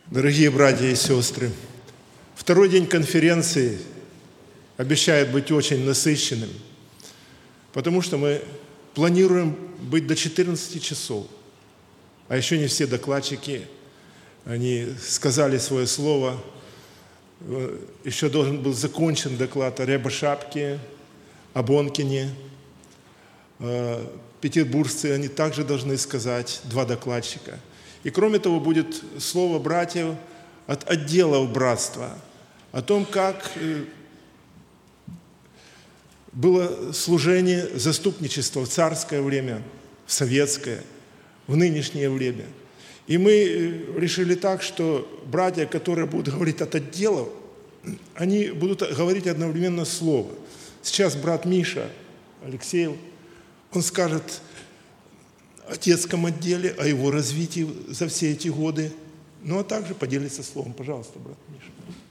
Дорогие братья и сестры, второй день конференции обещает быть очень насыщенным, потому что мы планируем быть до 14 часов, а еще не все докладчики, они сказали свое слово. Еще должен был закончен доклад о Рябошапке, о Бонкине. Петербуржцы, они также должны сказать, 2 докладчика. И кроме того, будет слово братьев от отделов братства о том, как было служение заступничества в царское время, в советское, в нынешнее время. И мы решили так, что братья, которые будут говорить от отделов, они будут говорить одновременно слово. Сейчас брат Миша Алексеев, он скажет о детском отделе, о его развитии за все эти годы, ну а также поделится словом. Пожалуйста, брат Миша.